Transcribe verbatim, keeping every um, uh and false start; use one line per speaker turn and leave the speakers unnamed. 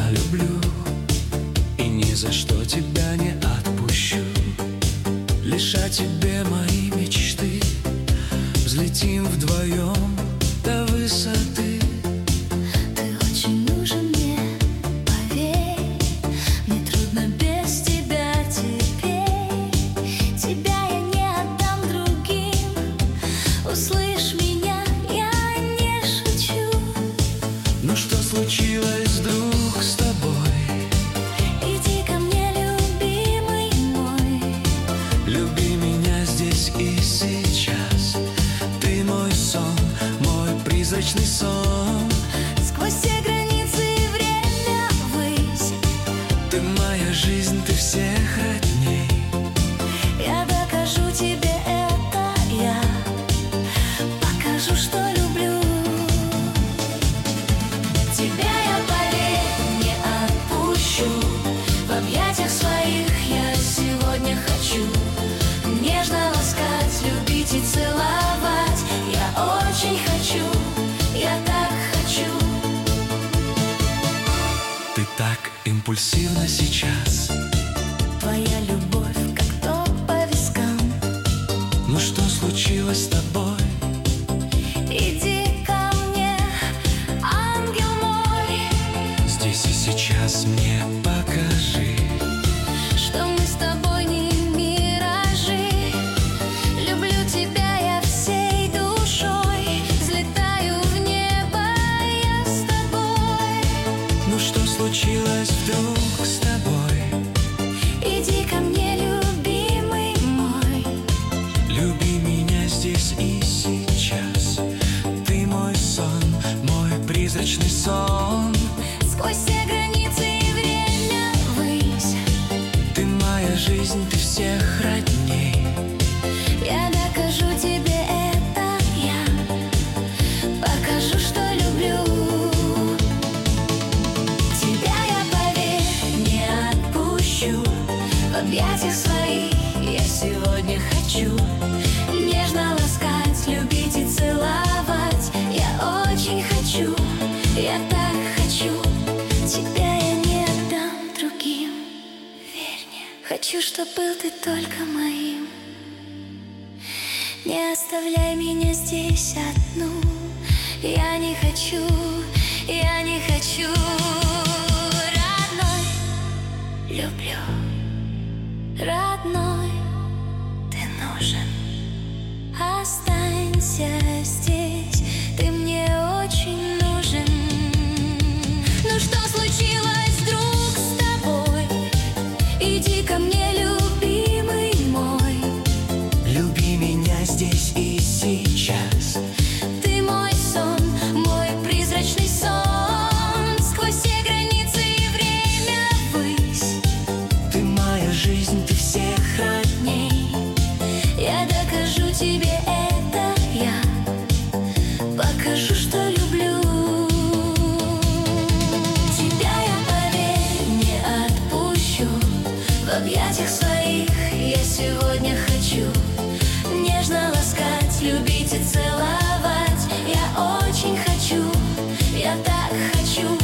я люблю, и ни за что тебя не отпущу. Лишь о тебе мои мечты, взлетим вдвоем до высоты.
Ты очень нужен мне, поверь, мне трудно без тебя теперь. Тебя я не отдам другим, услышь меня, я не шучу.
Ну что случилось вдруг с тобой?
Иди ко мне, любимый мой.
Люби меня здесь и сейчас. Ты мой сон, мой призрачный сон.
Сквозь все границы и время ввысь.
Ты моя жизнь, ты всех родней.
Я докажу тебе это, я покажу, что люблю. Тебя я, поверь, не отпущу. В объятиях своих я сегодня хочу нежно ласкать, любить и целовать. Я очень хочу, я так хочу.
Ты так импульсивна сейчас.
Твоя любовь, как ток по вискам.
Ну что случилось с тобой?
Иди ко мне, ангел мой.
Здесь и сейчас мне покажи,
Что мы с тобой не миражи. Люблю тебя я всей душой. Взлетаю в небо я с тобой.
ну что случилось вдруг с тобой?
Иди ко мне, любимый мой.
Люби меня здесь и сейчас. Ты мой сон, мой призрачный сон.
Сквозь все границы и время ввысь.
Ты моя жизнь, ты всех родней.
Я докажу тебе это, я покажу, что люблю. Тебя я, поверь, не отпущу. В объятиях своих я сегодня хочу нежно ласкать, любить и целовать. Я очень хочу, я так хочу. Тебя я не отдам другим, верь мне. Хочу, чтоб был ты только моим. Не оставляй меня здесь одну. Я не хочу, я не хочу. Родной, люблю. Родной, ты нужен. Останься здесь, ты мне очень нужен. Ну что случилось вдруг с тобой? Иди ко мне, любимый мой.
Люби меня здесь и сейчас.
Ты мой сон, мой призрачный сон. Сквозь все границы и время ввысь.
Ты моя жизнь, ты всех родней.
Я докажу тебе это, я покажу, что люблю. Тебя я, поверь, не отпущу. В объятиях своих я сегодня хочу нежно ласкать, любить и целовать. Я очень хочу, я так хочу.